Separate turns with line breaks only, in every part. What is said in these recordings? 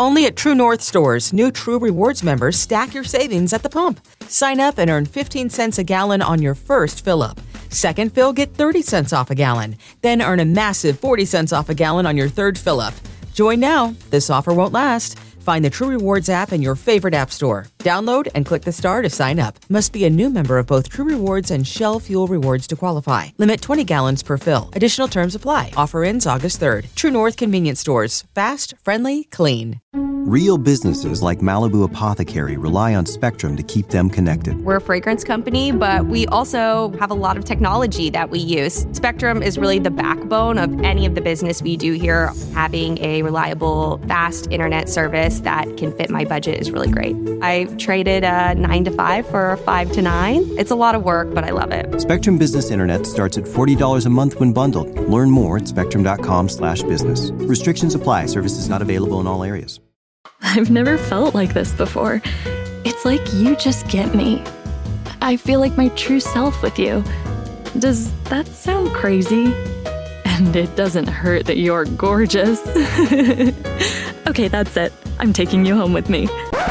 Only at True North stores, new True Rewards members stack your savings at the pump. Sign up and earn 15 cents a gallon on your first fill-up. Second fill, get 30 cents off a gallon. Then earn a massive 40 cents off a gallon on your third fill-up. Join now. This offer won't last. Find the True Rewards app in your favorite app store. Download and click the star to sign up. Must be a new member of both True Rewards and Shell Fuel Rewards to qualify. Limit 20 gallons per fill. Additional terms apply. Offer ends August 3rd. True North Convenience Stores. Fast, friendly, clean.
Real businesses like Malibu Apothecary rely on Spectrum to keep them connected.
We're a fragrance company, but we also have a lot of technology that we use. Spectrum is really the backbone of any of the business we do here. Having a reliable, fast internet service that can fit my budget is really great. I traded a 9 to 5 for a 5 to 9. It's a lot of work, but I love it.
Spectrum Business Internet starts at $40 a month when bundled. Learn more at spectrum.com/business. Restrictions apply. Services not available in all areas.
I've never felt like this before. It's like you just get me. I feel like my true self with you. Does that sound crazy? And it doesn't hurt that you're gorgeous. Okay, that's it. I'm taking you home with me.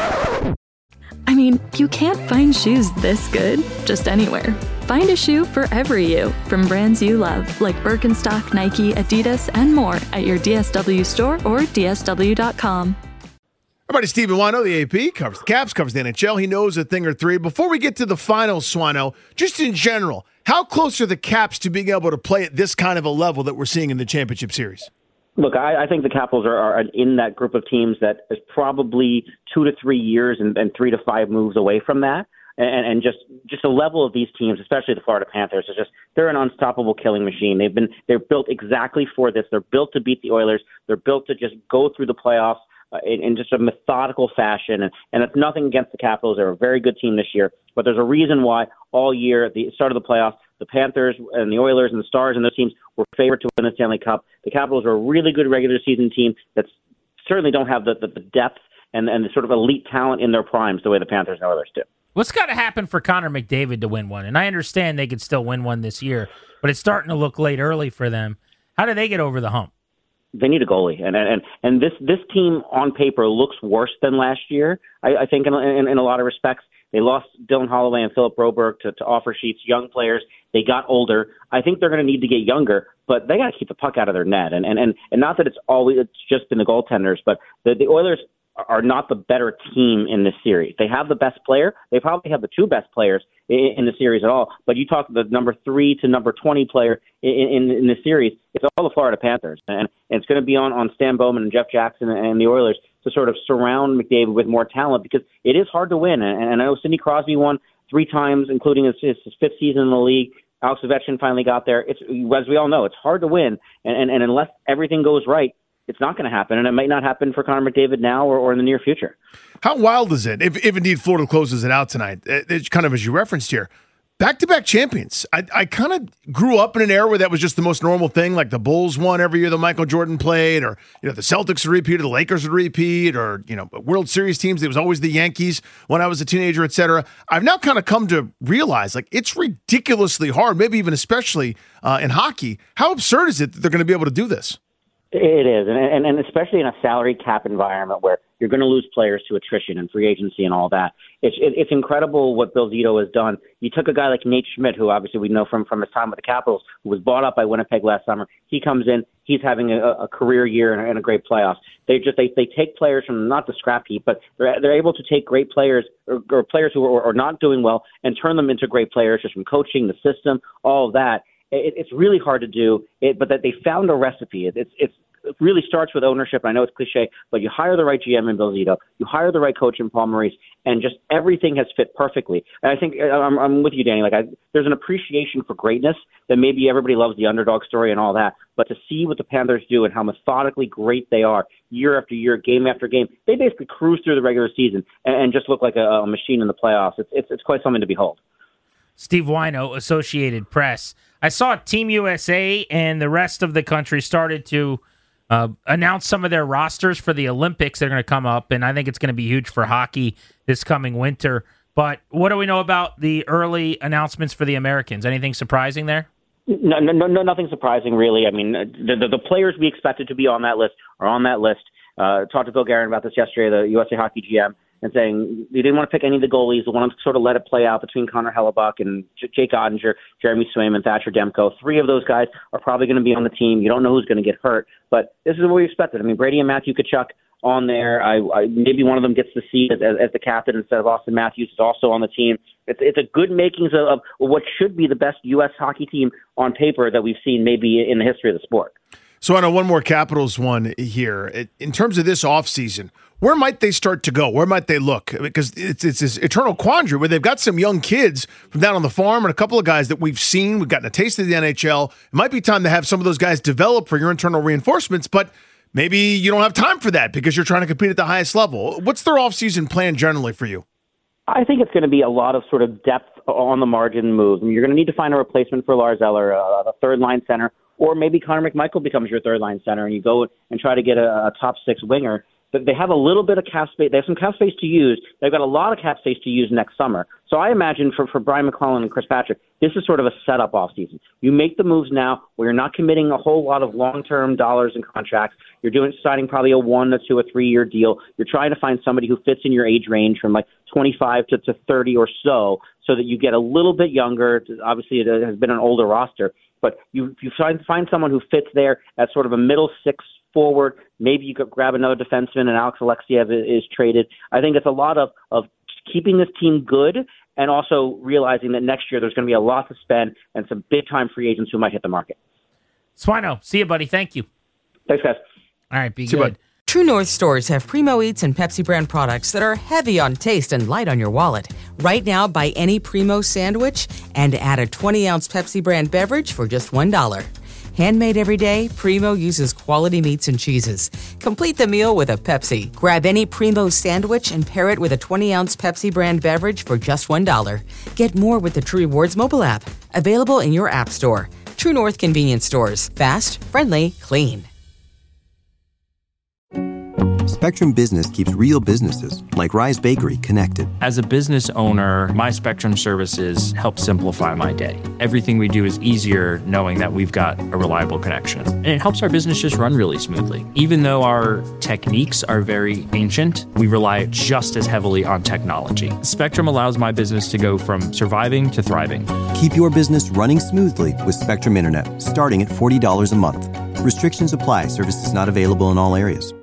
I mean, you can't find shoes this good just anywhere. Find a shoe for every you from brands you love, like Birkenstock, Nike, Adidas, and more at your DSW store or DSW.com.
Everybody, Stephen Wino, the AP, covers the Caps, covers the NHL. He knows a thing or three. Before we get to the finals, Swano, just in general, how close are the Caps to being able to play at this kind of a level that we're seeing in the championship series?
Look, I think the Capitals are in that group of teams that is probably 2 to 3 years and 3 to 5 moves away from that. And just the level of these teams, especially the Florida Panthers, is they're an unstoppable killing machine. They're built exactly for this. They're built to beat the Oilers. They're built to just go through the playoffs in just a methodical fashion. And it's nothing against the Capitals. They're a very good team this year. But there's a reason why all year at the start of the playoffs, the Panthers and the Oilers and the Stars and those teams were favored to win the Stanley Cup. The Capitals are a really good regular season team that certainly don't have the depth and the sort of elite talent in their primes the way the Panthers and Oilers do.
What's got to happen for Connor McDavid to win one? And I understand they could still win one this year, but it's starting to look late early for them. How do they get over the hump?
They need a goalie, and this team on paper looks worse than last year. I think in a lot of respects, they lost Dylan Holloway and Philip Broberg to offer sheets, young players. They got older. I think they're going to need to get younger, but they got to keep the puck out of their net. And not that it's just been the goaltenders, but the Oilers are not the better team in this series. They have the best player. They probably have the two best players in the series at all. But you talk the number 3 to number 20 player in the series, it's all the Florida Panthers. And it's going to be on Stan Bowman and Jeff Jackson and the Oilers to sort of surround McDavid with more talent because it is hard to win. And I know Sidney Crosby won 3 times, including his 5th season in the league. Alex Ovechkin finally got there. As we all know, it's hard to win. And unless everything goes right, it's not going to happen, and it might not happen for Connor McDavid now or in the near future.
How wild is it, if indeed Florida closes it out tonight, it's kind of as you referenced here, back-to-back champions. I kind of grew up in an era where that was just the most normal thing, like the Bulls won every year that Michael Jordan played, or the Celtics would repeat, or the Lakers would repeat, or World Series teams. It was always the Yankees when I was a teenager, et cetera. I've now kind of come to realize, it's ridiculously hard, maybe even especially in hockey. How absurd is it that they're going to be able to do this?
It is, and especially in a salary cap environment where you're going to lose players to attrition and free agency and all that. It's incredible what Bill Zito has done. You took a guy like Nate Schmidt, who obviously we know from his time with the Capitals, who was bought up by Winnipeg last summer. He comes in, he's having a career year and a great playoffs. They take players from not the scrap heap, but they're able to take great players or players who are not doing well and turn them into great players just from coaching, the system, all of that. It's really hard to do, but that they found a recipe. It really starts with ownership. I know it's cliche, but you hire the right GM in Bill Zito, you hire the right coach in Paul Maurice, and just everything has fit perfectly. And I think I'm with you, Danny. There's an appreciation for greatness that maybe everybody loves the underdog story and all that, but to see what the Panthers do and how methodically great they are year after year, game after game, they basically cruise through the regular season and just look like a machine in the playoffs. It's quite something to behold.
Steve Wino, Associated Press. I saw Team USA and the rest of the country started to announce some of their rosters for the Olympics that are going to come up, and I think it's going to be huge for hockey this coming winter. But what do we know about the early announcements for the Americans? Anything surprising there?
No, nothing surprising, really. I mean, the players we expected to be on that list are on that list. Talked to Bill Guerin about this yesterday, the USA Hockey GM, and saying they didn't want to pick any of the goalies. They wanted to sort of let it play out between Connor Hellebuck and Jake Ottinger, Jeremy Swayman, Thatcher Demko. 3 of those guys are probably going to be on the team. You don't know who's going to get hurt, but this is what we expected. I mean, Brady and Matthew Tkachuk on there. I maybe one of them gets the seat as the captain instead of Austin Matthews is also on the team. It's a good makings of what should be the best U.S. hockey team on paper that we've seen maybe in the history of the sport.
So I know one more Capitals one here. In terms of this offseason, where might they start to go? Where might they look? Because it's this eternal quandary where they've got some young kids from down on the farm and a couple of guys that we've seen. We've gotten a taste of the NHL. It might be time to have some of those guys develop for your internal reinforcements, but maybe you don't have time for that because you're trying to compete at the highest level. What's their offseason plan generally for you?
I think it's going to be a lot of sort of depth on the margin moves. I mean, you're going to need to find a replacement for Lars Eller, a third-line center, or maybe Connor McMichael becomes your third-line center and you go and try to get a top-6 winger. But they have a little bit of cap space. They have some cap space to use. They've got a lot of cap space to use next summer. So I imagine for Brian McClellan and Chris Patrick, this is sort of a setup offseason. You make the moves now where you're not committing a whole lot of long-term dollars and contracts. You're signing probably a 1 to 2 or 3 year deal. You're trying to find somebody who fits in your age range from like 25 to 30 or so that you get a little bit younger. Obviously, it has been an older roster. But you find someone who fits there as sort of a middle 6 forward. Maybe you could grab another defenseman and Alex Alexiev is traded. I think it's a lot of keeping this team good and also realizing that next year there's going to be a lot to spend and some big-time free agents who might hit the market.
Swino, see you, buddy. Thank you.
Thanks, guys.
All right, be good.
True North stores have Primo Eats and Pepsi brand products that are heavy on taste and light on your wallet. Right now, buy any Primo sandwich and add a 20-ounce Pepsi brand beverage for just $1. Handmade every day, Primo uses quality meats and cheeses. Complete the meal with a Pepsi. Grab any Primo sandwich and pair it with a 20-ounce Pepsi brand beverage for just $1. Get more with the True Rewards mobile app. Available in your app store. True North convenience stores. Fast, friendly, clean.
Spectrum Business keeps real businesses, like Rise Bakery, connected.
As a business owner, my Spectrum services help simplify my day. Everything we do is easier knowing that we've got a reliable connection. And it helps our business just run really smoothly. Even though our techniques are very ancient, we rely just as heavily on technology. Spectrum allows my business to go from surviving to thriving.
Keep your business running smoothly with Spectrum Internet, starting at $40 a month. Restrictions apply. Services not available in all areas.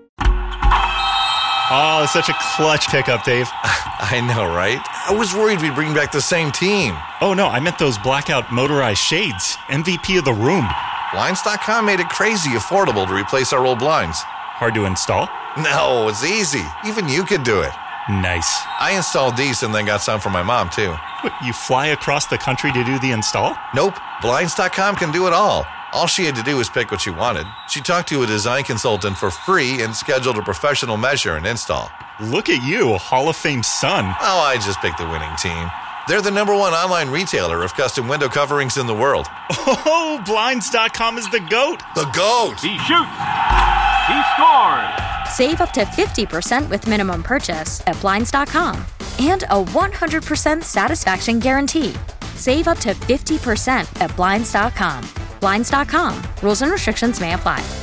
Oh, such a clutch pickup, Dave.
I know, right? I was worried we'd bring back the same team.
Oh, no, I meant those blackout motorized shades. MVP of the room.
Blinds.com made it crazy affordable to replace our old blinds.
Hard to install?
No, it's easy. Even you could do it.
Nice.
I installed these and then got some for my mom, too.
What, you fly across the country to do the install?
Nope. Blinds.com can do it all. All she had to do was pick what she wanted. She talked to a design consultant for free and scheduled a professional measure and install.
Look at you, Hall of Fame son.
Oh, I just picked the winning team. They're the #1 online retailer of custom window coverings in the world.
Oh, Blinds.com is the GOAT.
The GOAT!
He shoots. He scores.
Save up to 50% with minimum purchase at Blinds.com. And a 100% satisfaction guarantee. Save up to 50% at Blinds.com. Blinds.com. Rules and restrictions may apply.